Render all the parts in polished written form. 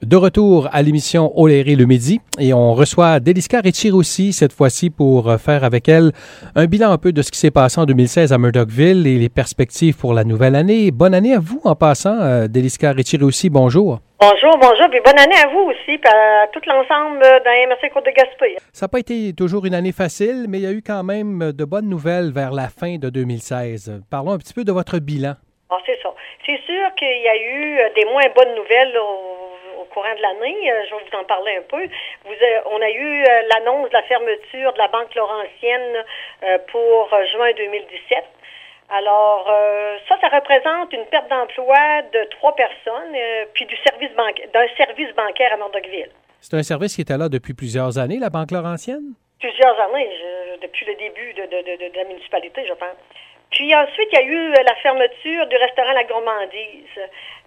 De retour à l'émission Oléré le midi et on reçoit Déliska Retchir-aussi cette fois-ci pour faire avec elle un bilan un peu de ce qui s'est passé en 2016 à Murdochville et les perspectives pour la nouvelle année. Bonne année à vous en passant, Déliska Retchir-aussi, bonjour. Bonjour, puis bonne année à vous aussi, puis à tout l'ensemble dans MRC Côte-de-Gaspé. Ça n'a pas été toujours une année facile, mais il y a eu quand même de bonnes nouvelles vers la fin de 2016. Parlons un petit peu de votre bilan. Ah, c'est ça. C'est sûr qu'il y a eu des moins bonnes nouvelles au courant de l'année. Je vais vous en parler un peu. On a eu l'annonce de la fermeture de la Banque Laurentienne pour juin 2017. Alors, ça représente une perte d'emploi de 3 personnes, puis d'un service bancaire à Murdochville. C'est un service qui était là depuis plusieurs années, la Banque Laurentienne? Plusieurs années, depuis le début de la municipalité, je pense. Puis ensuite, il y a eu la fermeture du restaurant La Gourmandise.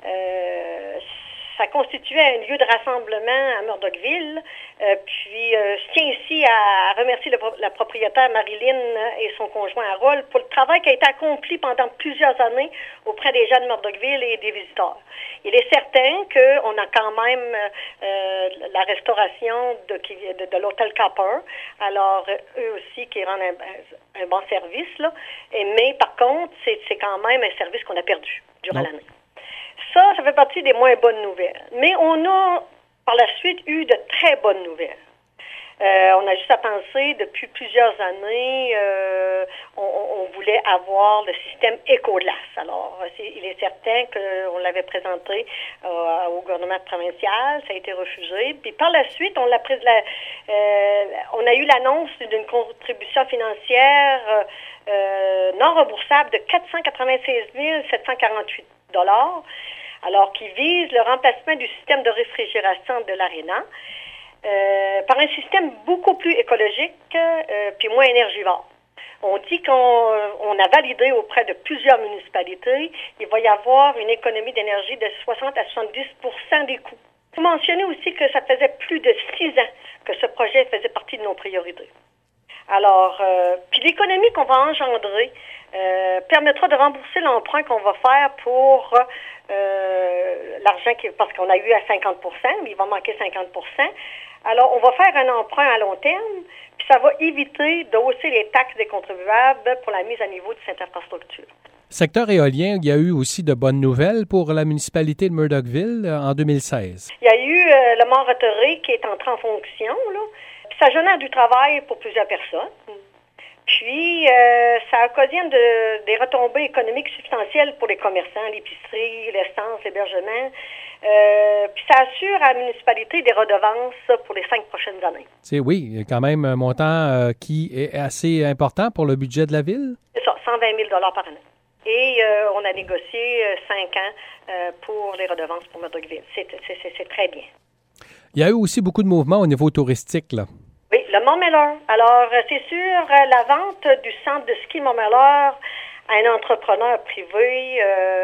Ça constituait un lieu de rassemblement à Murdochville. Puis, je tiens ici à remercier la propriétaire Marilyn et son conjoint Harold pour le travail qui a été accompli pendant plusieurs années auprès des gens de Murdochville et des visiteurs. Il est certain qu'on a quand même la restauration de l'hôtel Copper. Alors, eux aussi qui rendent un bon service, là. Mais par contre, c'est quand même un service qu'on a perdu durant l'année. Ça fait partie des moins bonnes nouvelles. Mais on a, par la suite, eu de très bonnes nouvelles. On a juste à penser, depuis plusieurs années, on voulait avoir le système Écoglace. Alors, il est certain qu'on l'avait présenté au gouvernement provincial, ça a été refusé. Puis par la suite, on a eu l'annonce d'une contribution financière non remboursable de 496 748 $, alors qui vise le remplacement du système de réfrigération de l'Arena par un système beaucoup plus écologique puis moins énergivore. On dit qu'on a validé auprès de plusieurs municipalités, il va y avoir une économie d'énergie de 60 à 70% des coûts. Vous mentionnez aussi que ça faisait plus de 6 ans que ce projet faisait partie de nos priorités. Alors, puis l'économie qu'on va engendrer permettra de rembourser l'emprunt qu'on va faire pour l'argent parce qu'on a eu à 50%, mais il va manquer 50%. Alors, on va faire un emprunt à long terme, puis ça va éviter d'hausser les taxes des contribuables pour la mise à niveau de cette infrastructure. Secteur éolien, il y a eu aussi de bonnes nouvelles pour la municipalité de Murdochville en 2016. Il y a eu le Mont-Rothoré qui est entré en fonction, là. Puis ça génère du travail pour plusieurs personnes. Puis, ça occasionne des retombées économiques substantielles pour les commerçants, l'épicerie, l'essence, l'hébergement. Puis, ça assure à la municipalité des redevances pour les 5 prochaines années. Oui, il y a quand même un montant qui est assez important pour le budget de la ville. C'est ça, 120 000 $ par année. Et on a négocié 5 ans pour les redevances pour Murdochville. C'est très bien. Il y a eu aussi beaucoup de mouvements au niveau touristique, là. Oui, le Mont-Mellor. Alors, c'est sûr, la vente du centre de ski Mont-Mellor à un entrepreneur privé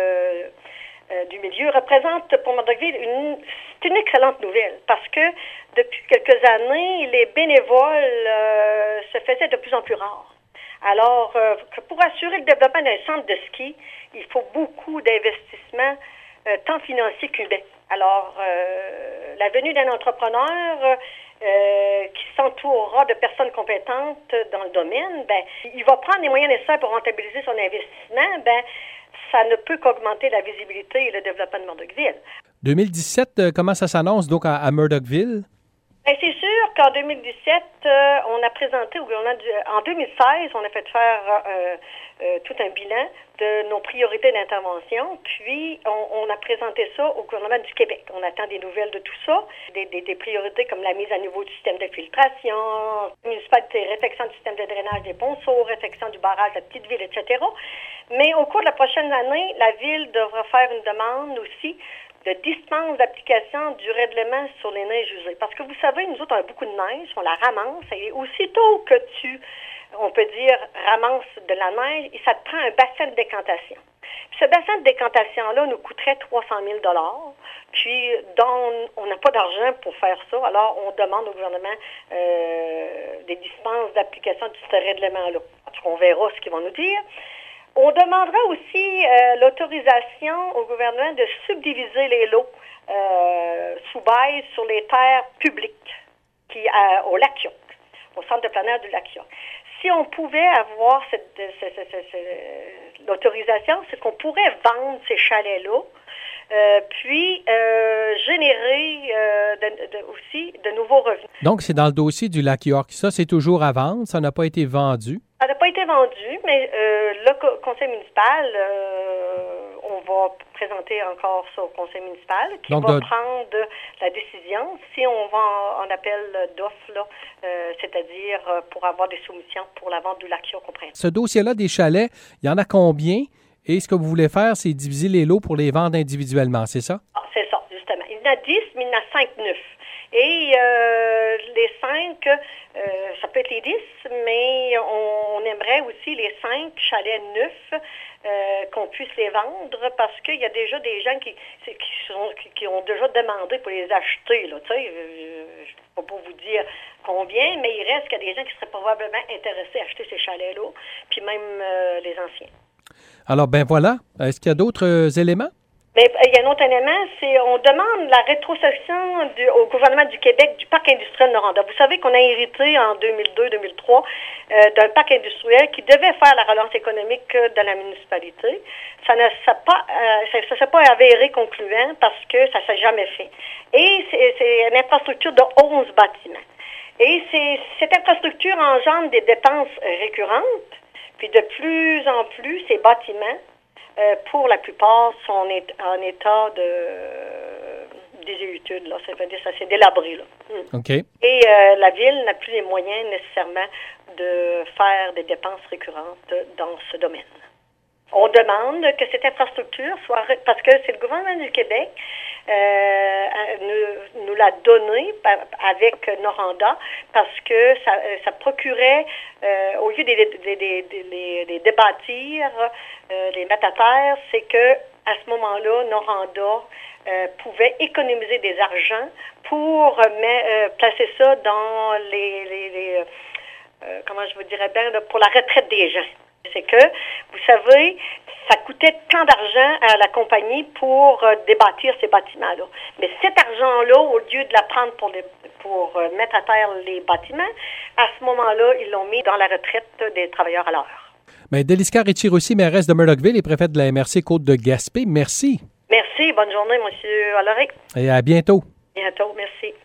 du milieu représente pour Murdochville c'est une excellente nouvelle parce que depuis quelques années, les bénévoles se faisaient de plus en plus rares. Alors, pour assurer le développement d'un centre de ski, il faut beaucoup d'investissements, tant financiers qu'humains. Alors, la venue d'un entrepreneur qui s'entourera de personnes compétentes dans le domaine, il va prendre les moyens nécessaires pour rentabiliser son investissement, ça ne peut qu'augmenter la visibilité et le développement de Murdochville. 2017, comment ça s'annonce donc à Murdochville? C'est sûr qu'en 2017, on a présenté au gouvernement en 2016, on a fait faire tout un bilan de nos priorités d'intervention, puis on a présenté ça au gouvernement du Québec. On attend des nouvelles de tout ça, des priorités comme la mise à niveau du système de filtration, municipalité, réfection du système de drainage des ponceaux, réfection du barrage de la petite ville, etc. Mais au cours de la prochaine année, la ville devra faire une demande aussi de dispense d'application du règlement sur les neiges usées. Parce que vous savez, nous autres, on a beaucoup de neige, on la ramasse, et aussitôt que on peut dire, ramasse de la neige, et ça te prend un bassin de décantation. Puis ce bassin de décantation-là nous coûterait 300 000 $, puis on n'a pas d'argent pour faire ça, alors on demande au gouvernement des dispenses d'application de ce règlement-là. En tout cas, on verra ce qu'ils vont nous dire. On demandera aussi l'autorisation au gouvernement de subdiviser les lots sous bail sur les terres publiques au lac York, au centre de plein air du lac York. Si on pouvait avoir l'autorisation, c'est qu'on pourrait vendre ces chalets-là, puis générer aussi de nouveaux revenus. Donc, c'est dans le dossier du lac York. Ça, c'est toujours à vendre. Ça n'a pas été vendu. Ça n'a pas été vendu, mais le conseil municipal, on va présenter encore ça au conseil municipal qui va prendre la décision si on va en appel d'offres, là, c'est-à-dire pour avoir des soumissions pour la vente du lac York au printemps. Ce dossier-là des chalets, il y en a combien? Et ce que vous voulez faire, c'est diviser les lots pour les vendre individuellement, c'est ça? Ah, c'est ça, justement. Il y en a 10, mais il y en a 5 neufs. Et les 5, ça peut être les 10, mais on aimerait aussi les 5 chalets neufs qu'on puisse les vendre parce qu'il y a déjà des gens qui ont déjà demandé pour les acheter. Là, tu sais, je ne peux pas vous dire combien, mais il reste qu'il y a des gens qui seraient probablement intéressés à acheter ces chalets-là, puis même les anciens. Alors, ben voilà. Est-ce qu'il y a d'autres éléments? Mais il y a un autre élément, c'est on demande la rétrocession au gouvernement du Québec du parc industriel Noranda. Vous savez qu'on a hérité en 2002-2003 d'un parc industriel qui devait faire la relance économique de la municipalité. Ça ne s'est pas avéré concluant parce que ça ne s'est jamais fait. Et c'est une infrastructure de 11 bâtiments. Et cette infrastructure engendre des dépenses récurrentes, puis de plus en plus, ces bâtiments pour la plupart, sont en état de désuétude. Là. Ça veut dire que ça s'est délabré. Là. OK. Et la Ville n'a plus les moyens nécessairement de faire des dépenses récurrentes dans ce domaine. On demande que cette infrastructure soit... Parce que c'est le gouvernement du Québec nous l'a donné avec Noranda parce que ça procurait, au lieu de les débâtir, les mettre à terre, c'est que à ce moment-là, Noranda pouvait économiser des argents pour placer ça dans comment je vous dirais bien, pour la retraite des gens. C'est que, vous savez, ça coûtait tant d'argent à la compagnie pour débâtir ces bâtiments-là. Mais cet argent-là, au lieu de la prendre pour mettre à terre les bâtiments, à ce moment-là, ils l'ont mis dans la retraite des travailleurs à l'heure. Bien, Délisca Rettier-Roussy, mairesse de Murdochville et préfète de la MRC Côte-de-Gaspé, merci. Merci, bonne journée, M. Alloré. Et à bientôt. Bientôt, merci.